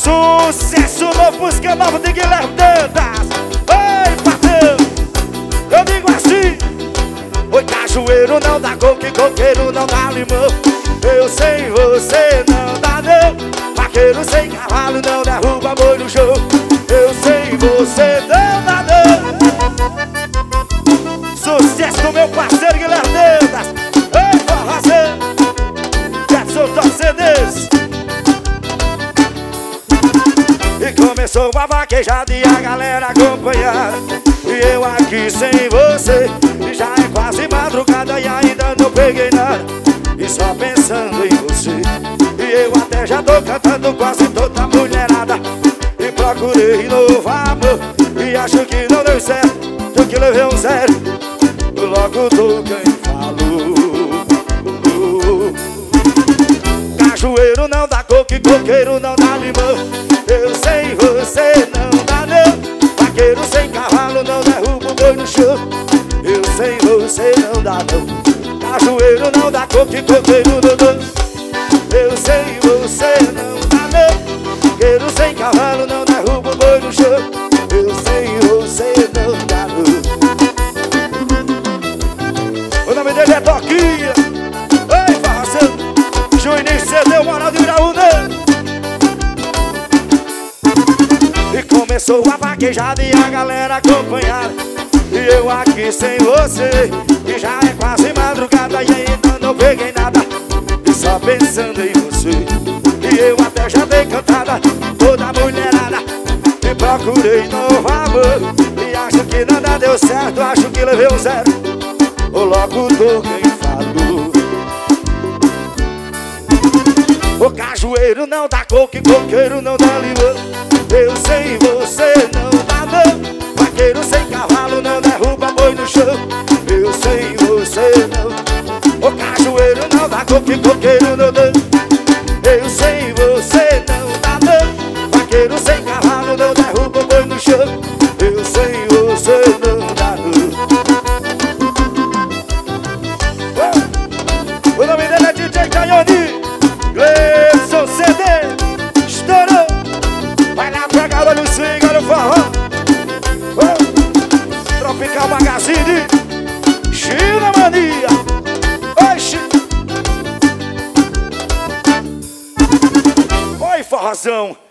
Sucesso novo, música nova de Guilherme Dantas. Oi, patrão, eu digo assim: oi, cajueiro não dá coco, coqueiro não dá limão. Eu sem você não dá não. Vaqueiro sem cavalo não derruba boi no show. Eu sem você não dá não. Sucesso do meu parceiro Guilherme Dantas. Ei, forrozão, Jetson Torcedores. E começou a vaquejada e a galera acompanhar. E eu aqui sem você. E já é quase madrugada e ainda não peguei nada. E só pensando em você. E eu até já tô cantando quase toda mulherada. E procurei novo amor. E acho que não deu certo. Eu que levei um zero. Logo tô quem falou. Cajueiro não dá coco e coqueiro não dá limão. Eu sem você não dá não. Vaqueiro sem cavalo não derruba o boi no chão. Eu sem você não dá não. Cajueiro não dá coco e coqueiro não dá. Eu sem você não dá não. Vaqueiro sem cavalo não derruba o boi no chão. Eu sem você não dá não. O nome dele é Toquinha. Ei, farração, Juninho cedeu moral de Iraúna. E começou a vaquejada e a galera acompanhada. E eu aqui sem você. E já é quase madrugada e ainda não peguei nada. E só pensando em você. E eu até já dei cantada toda mulherada. E procurei novo amor. E acho que nada deu certo. Acho que levei um zero. O locutor quem falou. O cajueiro não dá coco e coqueiro não dá limão. Eu sem você não dá não. Vaqueiro sem cavalo não derruba boi no chão. Eu sem você não. O cajueiro não dá coco e coqueiro não dá. Eu sem você não dá não. Vaqueiro sem cavalo não derruba boi no chão. Eu sem você não dá não. O nome dele é DJ Canhoni. Gleison CD. Estourou. Vai lá pra galera no swing, olha o forró. Tropical Magazine. China Mania. Oxi. Oi, forrozão.